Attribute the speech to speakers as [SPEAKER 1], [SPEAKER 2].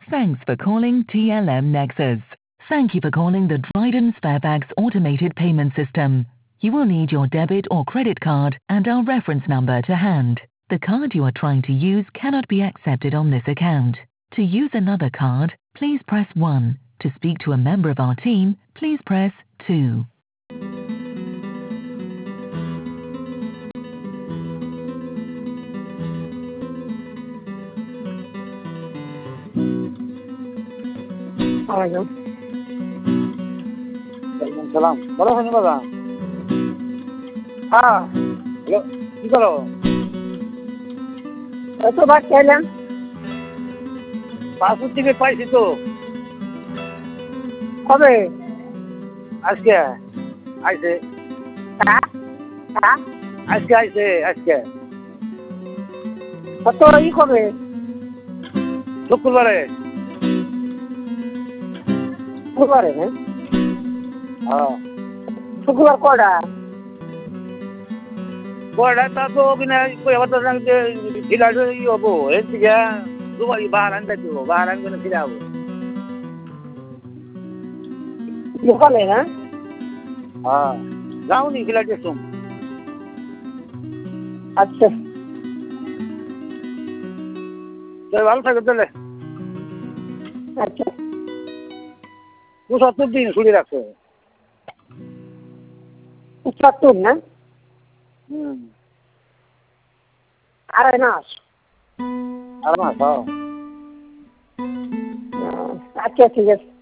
[SPEAKER 1] Thanks for calling TLM Nexus. Thank you for calling the Dryden Sparebags automated payment system. You will need your debit or credit card and our reference number to hand. The card you are trying to use cannot be accepted on this account. To use another card, please press 1. To speak to a member of our team, please press 2.
[SPEAKER 2] সালাম ভালো আছেন দাদা?
[SPEAKER 3] হ্যাঁ,
[SPEAKER 2] hello, কি করো?
[SPEAKER 3] কত ভাত খাইলাম?
[SPEAKER 2] পাসপোর্ট থেকে পাইছি তো
[SPEAKER 3] কবে?
[SPEAKER 2] আজকে আইছে
[SPEAKER 3] হ্যাঁ হ্যাঁ,
[SPEAKER 2] আজকে
[SPEAKER 3] কত কবে?
[SPEAKER 2] শুক্রবারে।
[SPEAKER 3] শুক্রবারে না?
[SPEAKER 2] হ্যাঁ,
[SPEAKER 3] শুক্রবার কটা?
[SPEAKER 2] কয়টা তা তো কিনা ফিরে আসবে হবো এর থেকে দুবার বাহার আনতে দেবো, বাহার আনবে না ফিরে যাবো।
[SPEAKER 3] সকালে না?
[SPEAKER 2] হ্যাঁ, যাওনি ফিলার দেখুন।
[SPEAKER 3] আচ্ছা,
[SPEAKER 2] ভালো থাকো তাহলে।
[SPEAKER 3] আচ্ছা।
[SPEAKER 2] ৭৫ দিন ছুটি রাখছে।
[SPEAKER 3] ৭৫ না?
[SPEAKER 2] হুম,
[SPEAKER 3] আড়াই মাস।
[SPEAKER 2] আর মাস।
[SPEAKER 3] আচ্ছা, ঠিক আছে।